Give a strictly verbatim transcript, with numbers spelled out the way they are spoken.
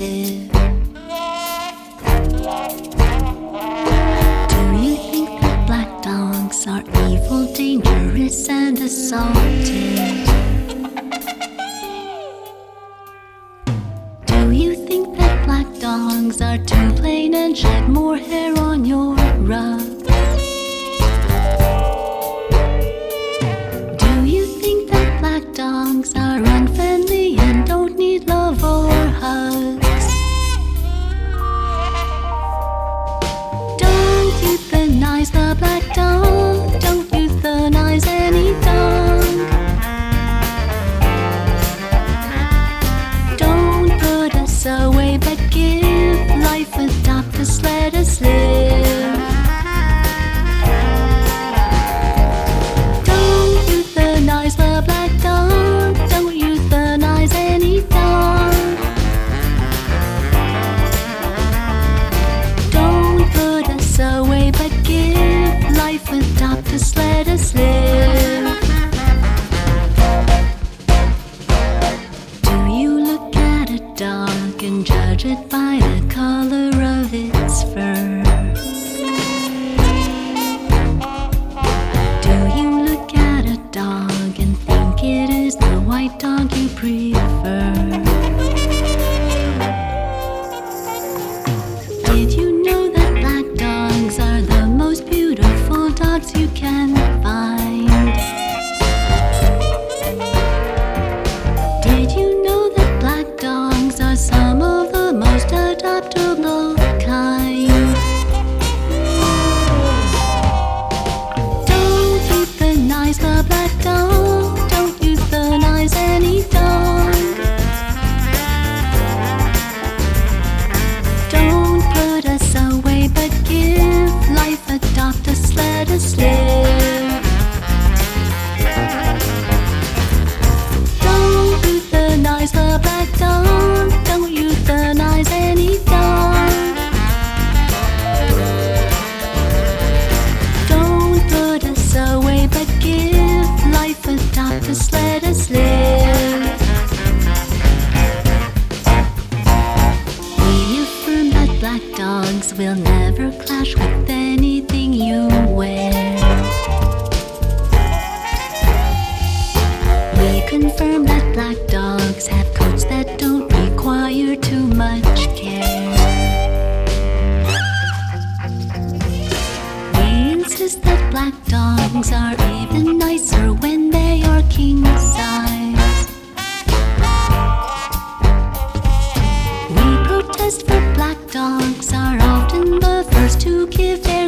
attractive? Do you think that black dogs are evil, dangerous, and assaultive? Do you think that black dogs are too plain and shed more hair on your rug? Do you think that black dogs are unfriendly and don't need love or hugs? Don't euthanize the black dog. Don't euthanize any dog. Don't put us away, but give life, adopt us, let us live. Don't euthanize the black dog. Don't euthanize any dog. Don't put us away, but give life, adopt us, let us live. Do you look at a dog and judge it by the color of its fur? Do you look at a dog and think it is the white dog you prefer? Did you know that black dogs are the most beautiful dogs you can find? Did you know that black dogs are some of the most adoptable kind? Don't euthanize the black dog. Don't euthanize any dog. Don't put us away, but give life, adopt us, let us live. Don't euthanize the black dog. Don't euthanize any dog. Don't put us away, but give life, adopt us, let us live. We affirm that black dogs will never clash with anything you wear. We confirm that black dogs have coats that don't require too much care. We insist that black dogs are even nicer when they are king size. We protest for black dogs are often the first to give their